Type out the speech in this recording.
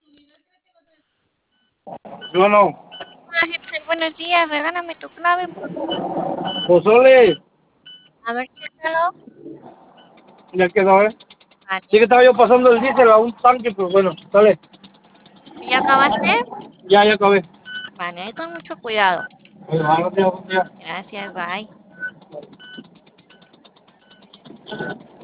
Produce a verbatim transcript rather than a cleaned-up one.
Yo no. Hola, Hitzel, buenos días. Regálame tu clave, por favor. Pozole, A ver, chécalo. ya quedó, ¿eh? Sí Vale. que estaba yo pasando el diésel a un tanque, pero bueno, sale. ¿Ya acabaste? Ya, ya acabé. Vale, ahí con mucho cuidado. Bueno, ahora te voy a- Gracias, bye.